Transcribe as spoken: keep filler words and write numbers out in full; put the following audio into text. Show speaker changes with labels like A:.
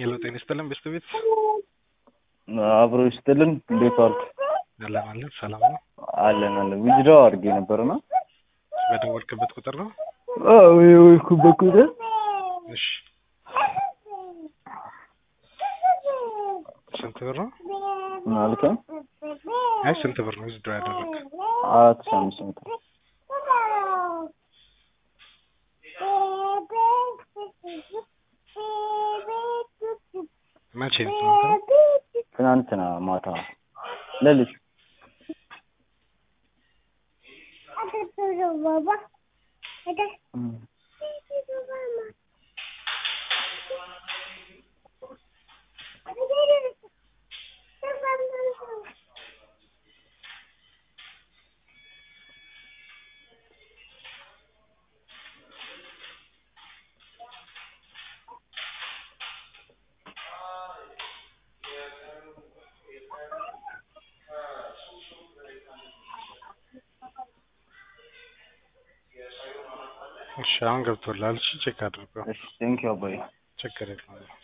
A: ሄሎ ጤና ይስጥልን በስተ ቤት
B: አብሮ ይስጥልን እንዴት ዋልክ?
A: አለን አለን ሰላም ነው
B: አለን አለን ዊዝድሮው አድርጌ ነበርና
A: በደወልክበት ቁጥር ነው?
B: አዎ የደወልኩበት ቁጥር
A: እሺ ስንት ብር ነው?
B: ማለት
A: አይ ስንት ብር ነው ዊዝድሮው ያደረግክ?
B: አራት ሺህ አምስት መቶ
A: መቼ ነው?
B: ትናንትና ማታ ለሊት ባባ አዳ
A: እሺ አሁን ገብቶላል። እሺ ቼክ አድርገው።
B: እሺ ቴንክ ዩ አባይ
A: ቼክ አድርገው።